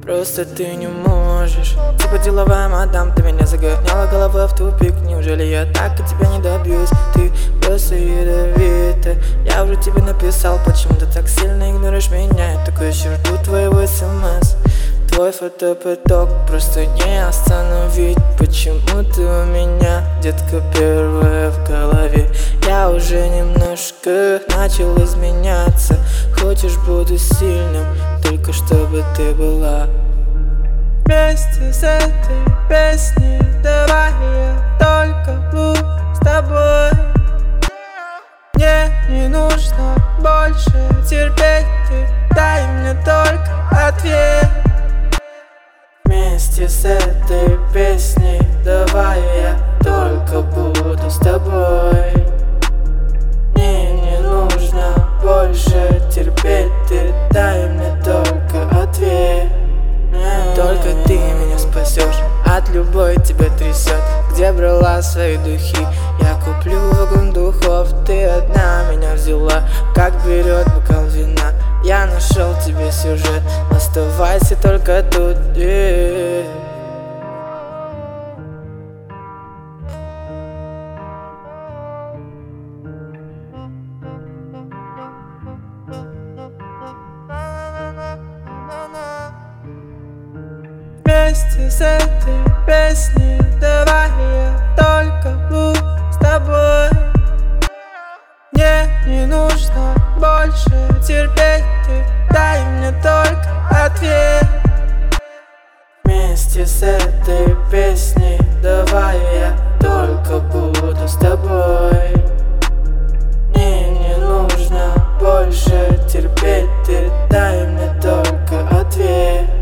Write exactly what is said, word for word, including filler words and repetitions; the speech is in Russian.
Просто ты не можешь. Типа деловая мадам, ты меня загоняла головой в тупик. Неужели я так от тебя не добьюсь? Ты просто ядовитая. Я уже тебе написал, почему ты так сильно игнорируешь меня. Я такой еще жду твоего смс. Твой фотопоток просто не остановить. Почему ты у меня, детка, первая в голове? Я уже немножко начал изменяться. Хочешь, буду сильным, только чтобы ты была. Вместе с этой песней давай я только буду с тобой. Мне не нужно больше терпеть, ты дай мне только ответ. Вместе с этой песней давай я только буду с тобой. Мне не нужно больше терпеть, ты дай мне только ответ. Только ты меня спасешь, от любой тебя трясет. Где брала свои духи? Я куплю вагон духов. Ты одна меня взяла, как берет бокал вина. Я нашел тебе сюжет, оставайся только тут. Yeah. Вместе с этой песней давай я только буду с тобой. Мне не нужно больше терпеть, ты дай мне только ответ. Вместе с этой песней давай я только буду с тобой. Мне не нужно больше терпеть, ты дай мне только ответ.